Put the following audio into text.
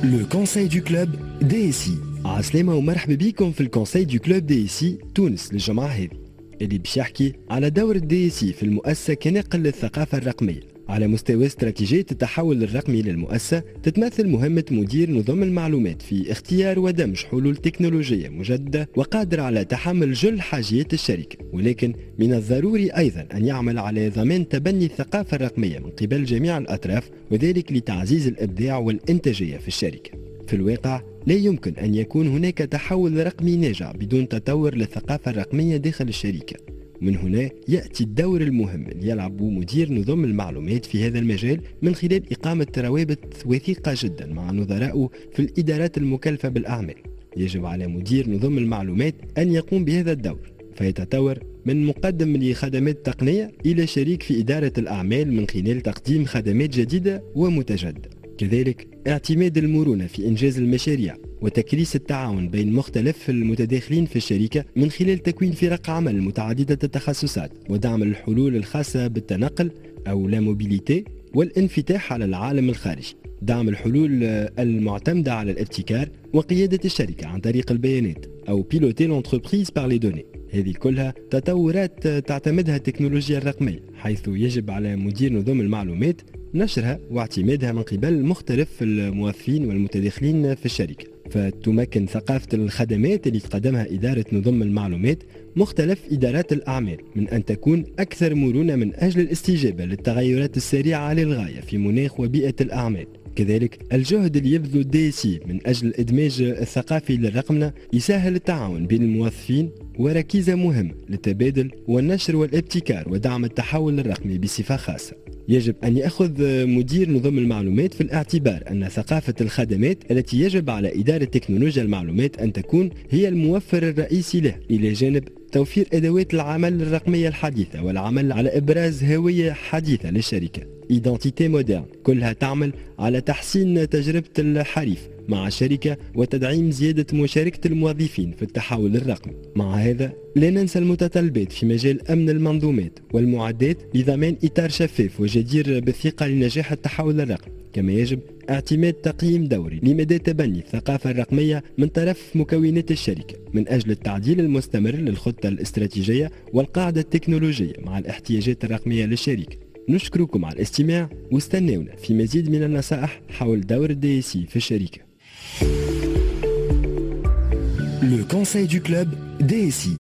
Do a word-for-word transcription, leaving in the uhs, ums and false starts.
لو كونساي دو كلوب دي اس اي. عسلامة ومرحبا بكم في الكونساي دو كلوب دي اس اي تونس للجمعة هذه اللي باش يحكي على دور الدي اس اي في المؤسسة كنقل للثقافة الرقمية. على مستوى استراتيجية التحول الرقمي للمؤسسة تتمثل مهمة مدير نظم المعلومات في اختيار ودمج حلول تكنولوجية مجددة وقادرة على تحمل جل حاجيات الشركة، ولكن من الضروري أيضا أن يعمل على ضمان تبني الثقافة الرقمية من قبل جميع الأطراف، وذلك لتعزيز الإبداع والإنتاجية في الشركة. في الواقع لا يمكن أن يكون هناك تحول رقمي ناجع بدون تطور للثقافة الرقمية داخل الشركة. من هنا يأتي الدور المهم اللي يلعب مدير نظم المعلومات في هذا المجال من خلال إقامة روابط وثيقة جدا مع نظرائه في الإدارات المكلفة بالأعمال. يجب على مدير نظم المعلومات أن يقوم بهذا الدور، فيتطور من مقدم لخدمات تقنية إلى شريك في إدارة الأعمال من خلال تقديم خدمات جديدة ومتجددة. كذلك اعتماد المرونة في إنجاز المشاريع وتكريس التعاون بين مختلف المتداخلين في الشركة من خلال تكوين فرق عمل متعددة التخصصات ودعم الحلول الخاصة بالتنقل أو لا موبيليتي والانفتاح على العالم الخارجي، دعم الحلول المعتمدة على الابتكار وقيادة الشركة عن طريق البيانات أو بيلوتي لونتربريز بار لي دوني. هذه كلها تطورات تعتمدها التكنولوجيا الرقمية، حيث يجب على مدير نظم المعلومات نشرها واعتمادها من قبل مختلف الموظفين والمتداخلين في الشركة، فتمكن ثقافة الخدمات اللي تقدمها إدارة نظم المعلومات مختلف إدارات الأعمال من أن تكون أكثر مرونة من أجل الاستجابة للتغيرات السريعة للغاية في مناخ وبيئة الأعمال. كذلك الجهد اللي يبذل الدي سي من أجل الإدماج الثقافي للرقمنة يسهل التعاون بين الموظفين وركيزة مهمة للتبادل والنشر والابتكار ودعم التحول الرقمي بصفة خاصة. يجب أن يأخذ مدير نظم المعلومات في الاعتبار أن ثقافة الخدمات التي يجب على إدارة تكنولوجيا المعلومات أن تكون هي الموفر الرئيسي له، إلى جانب توفير أدوات العمل الرقمية الحديثة والعمل على إبراز هوية حديثة للشركة، إيدنتيتي مودرن، كلها تعمل على تحسين تجربة الحريف مع الشركة وتدعيم زيادة مشاركة الموظفين في التحول الرقمي. مع هذا لا ننسى المتطلبات في مجال أمن المنظومات والمعدات لضمان إطار شفاف وجدير بالثقة لنجاح التحول الرقمي، كما يجب اعتماد تقييم دوري لمدى تبني الثقافة الرقمية من طرف مكونات الشركة من أجل التعديل المستمر للخطة الاستراتيجية والقاعدة التكنولوجية مع الاحتياجات الرقمية للشركة. نشكركم على الاستماع واستنونا في مزيد من النصائح حول دور الدي سي في الشركة. Le conseil du club D S I.